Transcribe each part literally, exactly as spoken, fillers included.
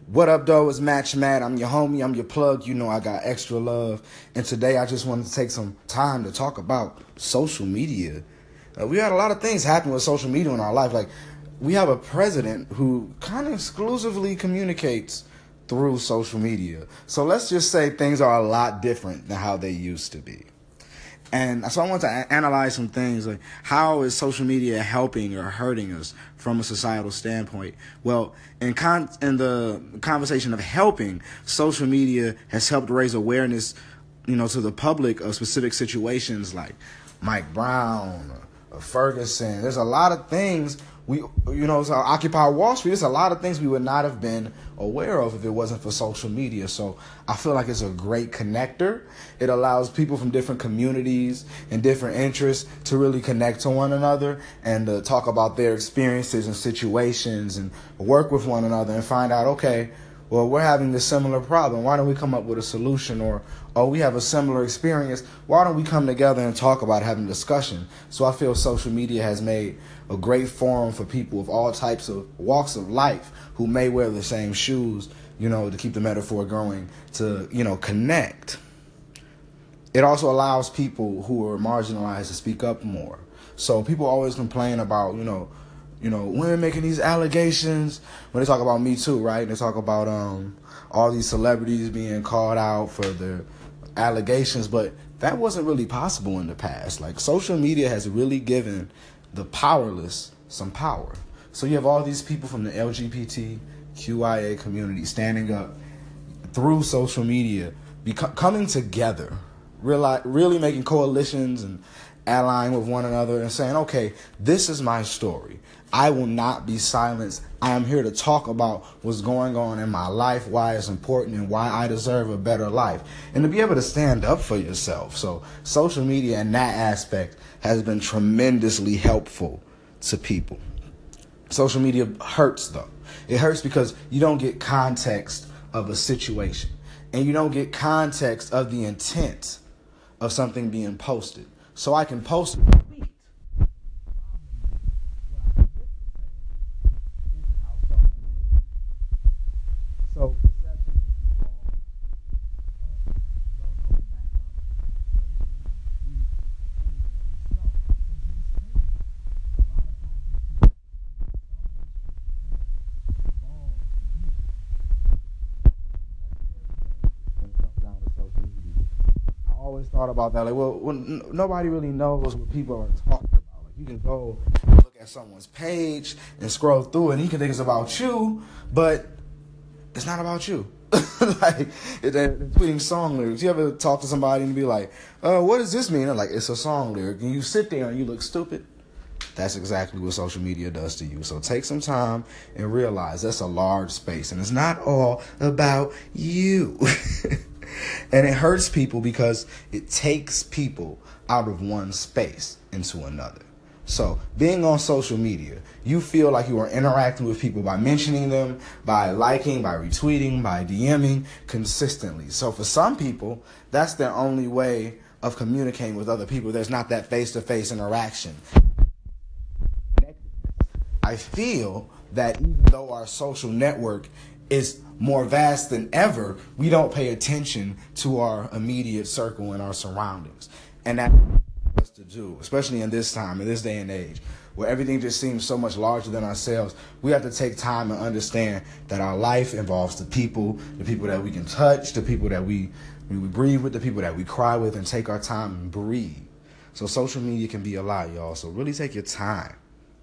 What up, though? It's Match Matt. I'm your homie. I'm your plug. You know I got extra love. And today I just wanted to take some time to talk about social media. Uh, we had a lot of things happen with social media in our life. Like, we have a president who kind of exclusively communicates through social media. So let's just say things are a lot different than how they used to be. And so I want to a- analyze some things like how is social media helping or hurting us from a societal standpoint. Well, in con- in the conversation of helping, social media has helped raise awareness, you know, to the public of specific situations like Mike Brown, or Ferguson. There's a lot of things we, you know, so Occupy Wall Street. There's a lot of things we would not have been aware of if it wasn't for social media. So I feel like it's a great connector. It allows people from different communities and different interests to really connect to one another and to talk about their experiences and situations and work with one another and find out, okay, well, we're having this similar problem. Why don't we come up with a solution? Or, oh, we have a similar experience. Why don't we come together and talk about having discussion? So I feel social media has made a great forum for people of all types of walks of life who may wear the same shoes, you know, to keep the metaphor going, to, you know, connect. It also allows people who are marginalized to speak up more. So people always complain about, you know, you know, women making these allegations when they talk about Me Too, right? They talk about um all these celebrities being called out for their allegations, but that wasn't really possible in the past. Like, social media has really given the powerless some power. So you have all these people from the L G B T Q I A community standing up through social media, beco- coming together, reali- really making coalitions and allying with one another and saying, okay, this is my story. I will not be silenced. I am here to talk about what's going on in my life, why it's important, and why I deserve a better life. And to be able to stand up for yourself. So social media in that aspect has been tremendously helpful to people. Social media hurts, though. It hurts because you don't get context of a situation. And you don't get context of the intent of something being posted. So I can post a tweet. So perception can be wrong. You don't know the background of the conversation, anything. So, because these things, a lot of times these people, in some way, shape, or form, involved in you. That's very dangerous when it comes down to social media. I always thought about that. Like, well, when, n- nobody really knows what people are talking about. Like, you can go and look at someone's page and scroll through, and you can think it's about you, but it's not about you. Like, they're tweeting song lyrics. You ever talk to somebody and be like, uh, what does this mean? They're like, it's a song lyric. And you sit there and you look stupid. That's exactly what social media does to you. So take some time and realize that's a large space. And it's not all about you. And it hurts people because it takes people out of one space into another. So being on social media, you feel like you are interacting with people by mentioning them, by liking, by retweeting, by DMing consistently. So for some people, that's their only way of communicating with other people. There's not that face-to-face interaction. I feel that even though our social network is more vast than ever, we don't pay attention to our immediate circle and our surroundings. And that us to do, especially in this time, in this day and age, where everything just seems so much larger than ourselves. We have to take time and understand that our life involves the people, the people that we can touch, the people that we, we breathe with, the people that we cry with, and take our time and breathe. So social media can be a lot, y'all. So really take your time.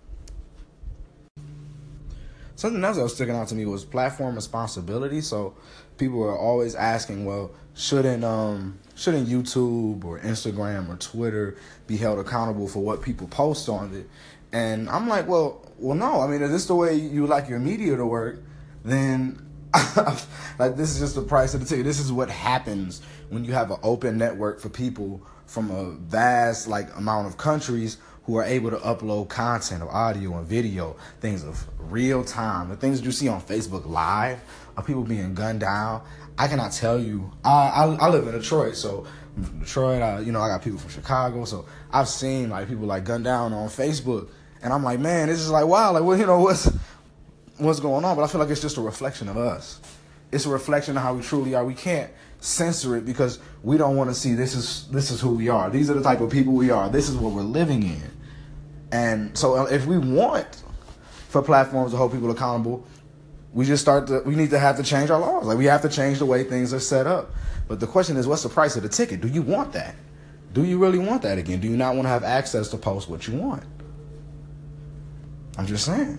Something else that was sticking out to me was platform responsibility. So people are always asking, well, shouldn't um shouldn't YouTube or Instagram or Twitter be held accountable for what people post on it? And I'm like, well, well, no. I mean, if this is the way you like your media to work, then like this is just the price of the ticket. This is what happens when you have an open network for people from a vast like amount of countries who are able to upload content of audio and video, things of real time. The things that you see on Facebook Live of people being gunned down. I cannot tell you. I I, I live in Detroit, so from Detroit, I, you know, I got people from Chicago, so I've seen like people like gunned down on Facebook, and I'm like, man, this is like wow, like well, you know, what's what's going on, but I feel like it's just a reflection of us. It's a reflection of how we truly are. We can't censor it because we don't want to see this is this is who we are. These are the type of people we are. This is what we're living in. And so if we want for platforms to hold people accountable, we just start to, we need to have to change our laws. Like, we have to change the way things are set up. But the question is, what's the price of the ticket? Do you want that? Do you really want that again? Do you not want to have access to post what you want? I'm just saying.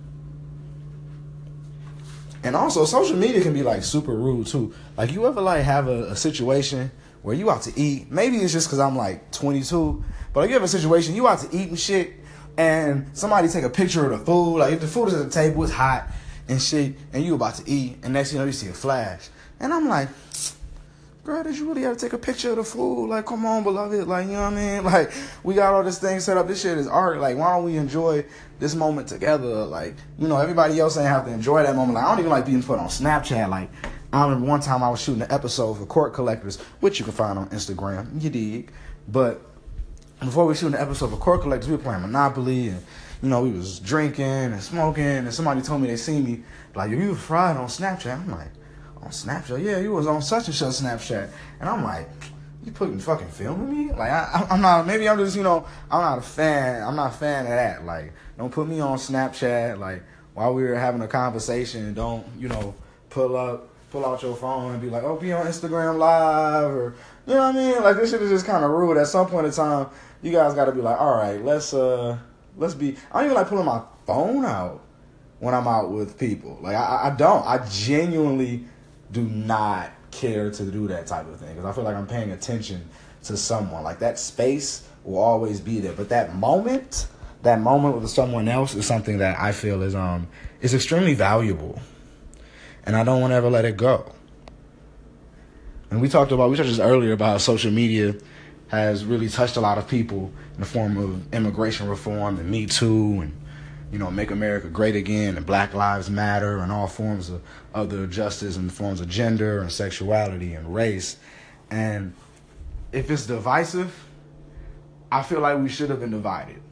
And also, social media can be like super rude too. Like, you ever like have a, a situation where you out to eat? Maybe it's just because I'm like twenty-two, but like, you have a situation, you out to eat and shit, and somebody take a picture of the food. Like, if the food is at the table, it's hot and shit, and you about to eat, and next thing you know, you see a flash, and I'm like, girl, did you really have to take a picture of the food? Like, come on, beloved. Like, you know what I mean? Like, we got all this thing set up. This shit is art. Like, why don't we enjoy this moment together? Like, you know, everybody else ain't have to enjoy that moment. Like, I don't even like being put on Snapchat. Like, I remember one time I was shooting an episode for Court Collectors, which you can find on Instagram. You dig? But before we shooting an episode for Court Collectors, we were playing Monopoly, and, you know, we was drinking and smoking, and somebody told me they seen me. Like, you were fried on Snapchat. I'm like, on Snapchat? Yeah, you was on such and such Snapchat. And I'm like, you putting fucking filming me? Like, I, I'm not, maybe I'm just, you know, I'm not a fan. I'm not a fan of that. Like, don't put me on Snapchat. Like, while we were having a conversation, don't, you know, pull up, pull out your phone and be like, oh, be on Instagram Live, or, you know what I mean? Like, this shit is just kind of rude. At some point in time, you guys got to be like, all right, let's, uh, let's be, I don't even like pulling my phone out when I'm out with people. Like, I, I don't. I genuinely do not care to do that type of thing, because I feel like I'm paying attention to someone. Like, that space will always be there, but that moment, that moment with someone else is something that I feel is um is extremely valuable, and I don't want to ever let it go. And we talked about we talked just earlier about how social media has really touched a lot of people in the form of immigration reform and Me Too, and, you know, Make America Great Again, and Black Lives Matter, and all forms of other justice, and forms of gender and sexuality and race. And if it's divisive, I feel like we should have been divided,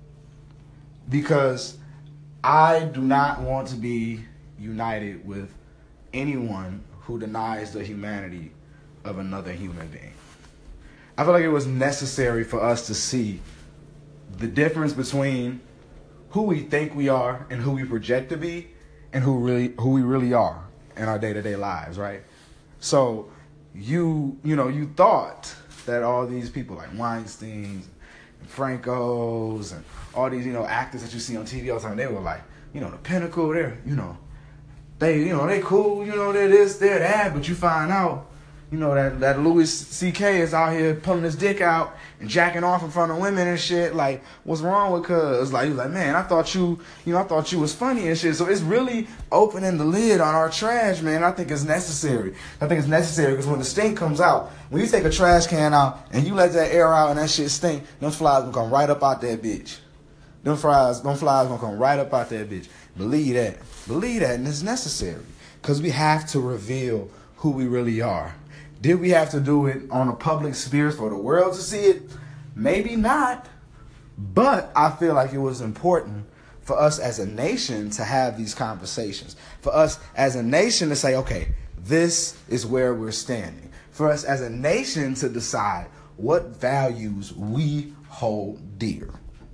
because I do not want to be united with anyone who denies the humanity of another human being. I feel like it was necessary for us to see the difference between who we think we are and who we project to be, and who really who we really are in our day-to-day lives, right? So you you know you thought that all these people like Weinsteins and Francos and all these, you know, actors that you see on T V all the time, they were like, you know, the pinnacle. They're, you know, they you know they cool, you know, they're this, they're that, but you find out, you know, that, that Louis C K is out here pulling his dick out and jacking off in front of women and shit. Like, what's wrong with cuz? Like, he's like, man, I thought you, you know, I thought you was funny and shit. So it's really opening the lid on our trash, man. I think it's necessary. I think it's necessary because when the stink comes out, when you take a trash can out and you let that air out and that shit stink, them flies gonna come right up out that bitch. Them flies, them flies gonna come right up out that bitch. Believe that. Believe that, and it's necessary because we have to reveal who we really are. Did we have to do it on a public sphere for the world to see it? Maybe not. But I feel like it was important for us as a nation to have these conversations. For us as a nation to say, okay, this is where we're standing. For us as a nation to decide what values we hold dear.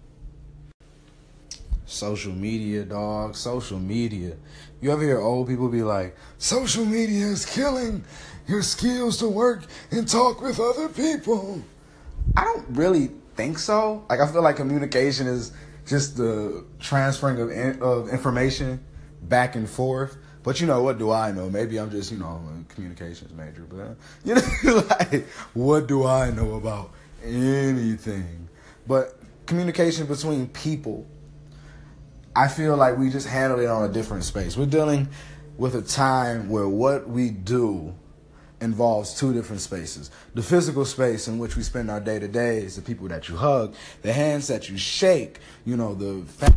Social media, dog. Social media. You ever hear old people be like, social media is killing your skills to work and talk with other people? I don't really think so. Like, I feel like communication is just the transferring of in, of information back and forth. But, you know, what do I know? Maybe I'm just, you know, a communications major. But, uh, you know, like, what do I know about anything? But communication between people, I feel like we just handle it on a different space. We're dealing with a time where what we do involves two different spaces. The physical space in which we spend our day-to-day is the people that you hug, the hands that you shake, you know, the family.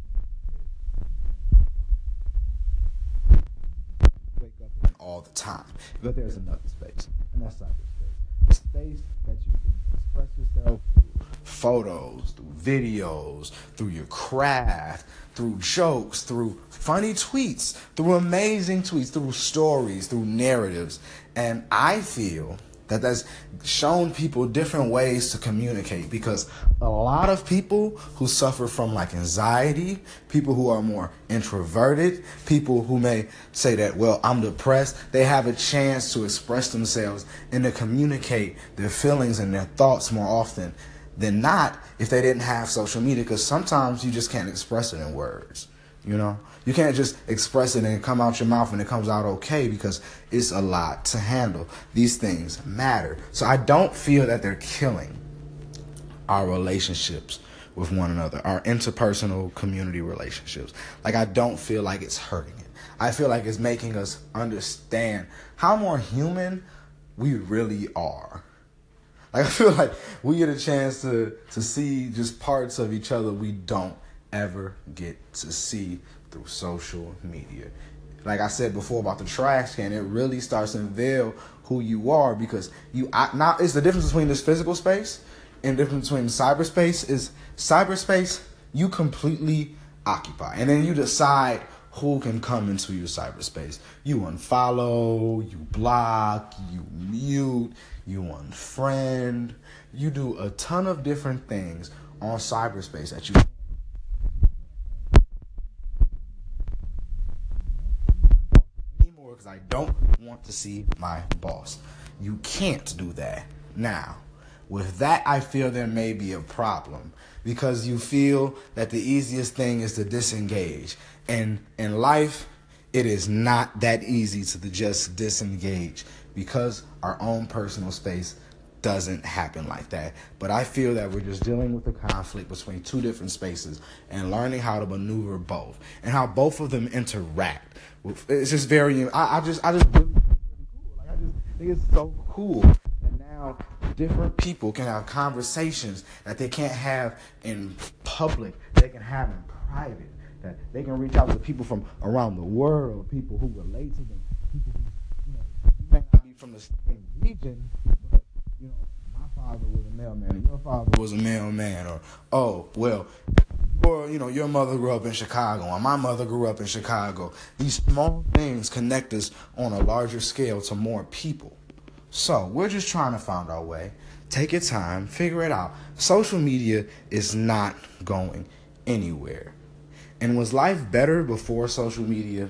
Wake up in all the time. But there's another space, and that's cyberspace. A space that you can express yourself photos, through videos, through your craft, through jokes, through funny tweets, through amazing tweets, through stories, through narratives. And I feel that that's shown people different ways to communicate, because a lot of people who suffer from like anxiety, people who are more introverted, people who may say that, well, I'm depressed, they have a chance to express themselves and to communicate their feelings and their thoughts more often than not if they didn't have social media, because sometimes you just can't express it in words. You know, you can't just express it and it come out your mouth and it comes out okay, because it's a lot to handle. These things matter. So I don't feel that they're killing our relationships with one another, our interpersonal community relationships. Like, I don't feel like it's hurting it. I feel like it's making us understand how more human we really are. Like, I feel like we get a chance to, to see just parts of each other we don't ever get to see through social media. Like I said before about the trash can, it really starts to unveil who you are, because you I, now it's the difference between this physical space and the difference between cyberspace is cyberspace you completely occupy, and then you decide who can come into your cyberspace. You unfollow, you block, you mute, you unfriend, you do a ton of different things on cyberspace that you because I don't want to see my boss. You can't do that. Now, with that, I feel there may be a problem, because you feel that the easiest thing is to disengage. And in life, it is not that easy to just disengage, because our own personal space doesn't happen like that. But I feel that we're just dealing with the conflict between two different spaces and learning how to maneuver both and how both of them interact. It's just very, I, I just, I just really, really cool. Like, I just think it's so cool. And now different people can have conversations that they can't have in public. They can have in private. That they can reach out to people from around the world, people who relate to them, people who, you know, you may not be from the same region, but, you know, my father was a mailman and your father was a mailman, or, oh, well, or, you know, your mother grew up in Chicago and my mother grew up in Chicago. These small things connect us on a larger scale to more people. So we're just trying to find our way. Take your time, figure it out. Social media is not going anywhere. And was life better before social media?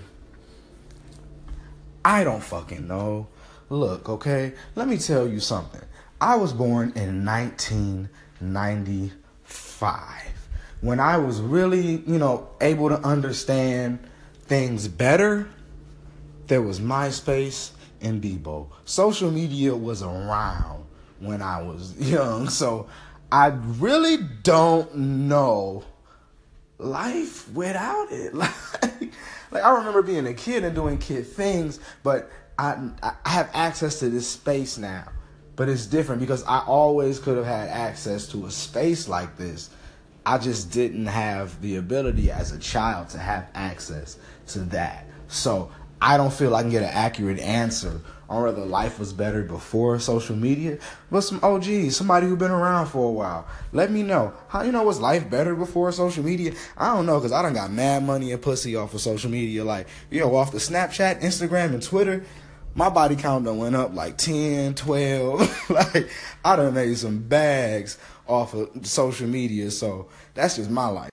I don't fucking know. Look, okay, let me tell you something. I was born in nineteen ninety-five. When I was really, you know, able to understand things better, there was MySpace and Bebo. Social media was around when I was young, so I really don't know life without it. Like, like I remember being a kid and doing kid things, but I I have access to this space now. But it's different because I always could have had access to a space like this. I just didn't have the ability as a child to have access to that. So I don't feel I can get an accurate answer on whether life was better before social media. But some O Gs, somebody who's been around for a while, let me know. How, you know, was life better before social media? I don't know, because I done got mad money and pussy off of social media. Like, yo, off the Snapchat, Instagram, and Twitter, my body count done went up like ten, twelve. Like, I done made some bags off of social media. So that's just my life.